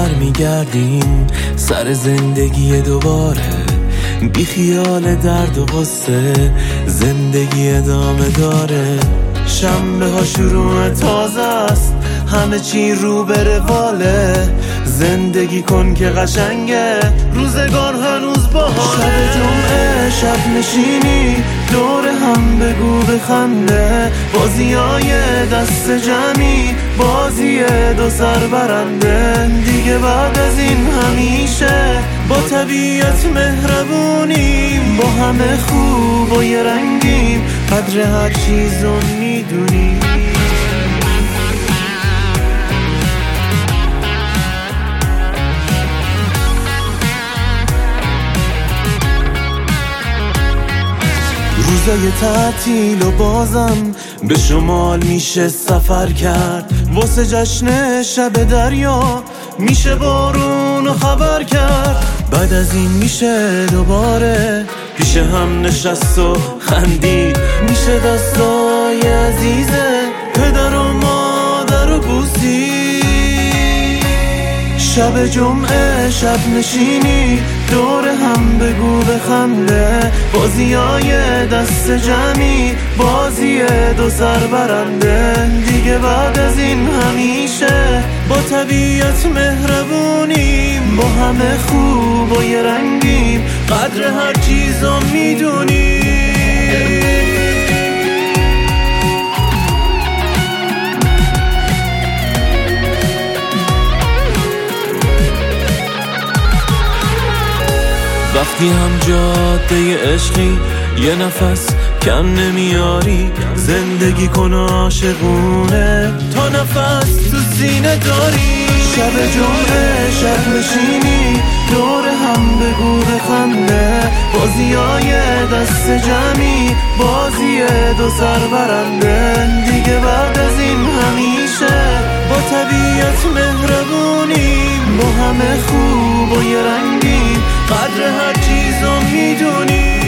برمیگردیم سر زندگی دوباره، بی خیال درد و غصه زندگی ادامه داره. شنبه ها شروع تازه است، همه چی رو به رواله. زندگی کن که قشنگه، روزگار هنوز باحاله. شب جمعه شب نشینی دور هم بگو بخنده، بازیای دست جمعی بازی دو سر برنده. دیگه بعد از این همیشه با طبیعت مهربونیم، با همه خوب و یه رنگیم، قدر هر چیزو میدونیم. روزای تعطیل و بازم به شمال میشه سفر کرد، واسه جشن شب دریا میشه بارون و خبر کرد. بعد از این میشه دوباره پیش هم نشست و خندید، میشه دستای عزیزه پدر و مادر و بوسید. شب جمعه شب نشینی دور هم بگو بخنده، بازیای دست جمعی بازی دو سر برنده. دیگه بعد از این همیشه با طبیعت مهربونیم، با همه خوب و یه رنگیم، قدر هر چیزو میدونیم. وقتی هم جاده عشقی یه نفس کم نمیاری، زندگی کن عاشقونه تا نفس تو سینه داری. شب جمعه شب نشینی دور هم بگو بخنده، بازیای دست جمعی بازی دو سر برنده. دیگه بعد از این همیشه با طبیعت مهربونیم، با همه خوب و یه رنگیم، قدر هر چیزو میدونیم.